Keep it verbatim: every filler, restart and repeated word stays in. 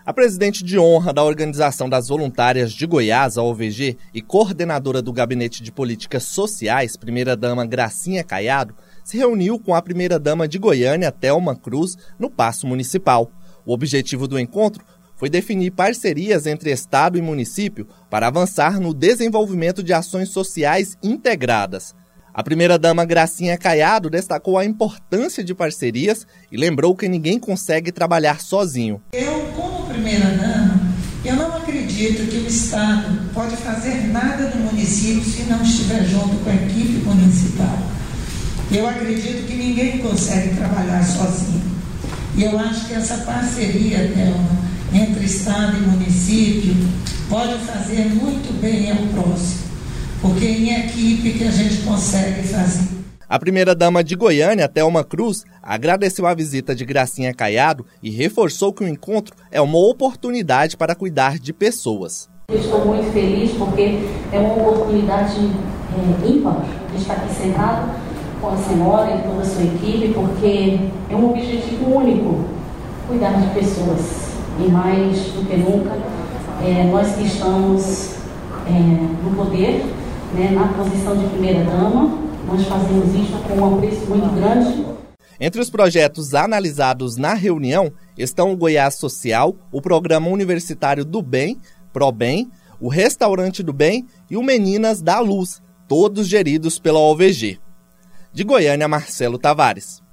A presidente de honra da Organização das Voluntárias de Goiás, a O V G, e coordenadora do Gabinete de Políticas Sociais, primeira-dama Gracinha Caiado, se reuniu com a primeira-dama de Goiânia, Thelma Cruz, no Paço Municipal. O objetivo do encontro foi definir parcerias entre Estado e município para avançar no desenvolvimento de ações sociais integradas. A primeira-dama Gracinha Caiado destacou a importância de parcerias e lembrou que ninguém consegue trabalhar sozinho. Eu, como primeira-dama, eu não acredito que o Estado pode fazer nada no município se não estiver junto com a equipe municipal. Eu acredito que ninguém consegue trabalhar sozinho. E eu acho que essa parceria, Thelma, entre Estado e município, pode fazer muito bem ao próximo, porque é em equipe que a gente consegue fazer. A primeira-dama de Goiânia, Thelma Cruz, agradeceu a visita de Gracinha Caiado e reforçou que o encontro é uma oportunidade para cuidar de pessoas. Eu estou muito feliz porque é uma oportunidade é, ímpar de estar aqui sentado com a senhora e toda a sua equipe, porque é um objetivo único, cuidar de pessoas. E mais do que nunca, é, nós que estamos é, no poder, né, na posição de primeira-dama, nós fazemos isso com um apreço muito grande. Entre os projetos analisados na reunião estão o Goiás Social, o Programa Universitário do Bem, ProBem, o Restaurante do Bem e o Meninas da Luz, todos geridos pela O V G. De Goiânia, Marcelo Tavares.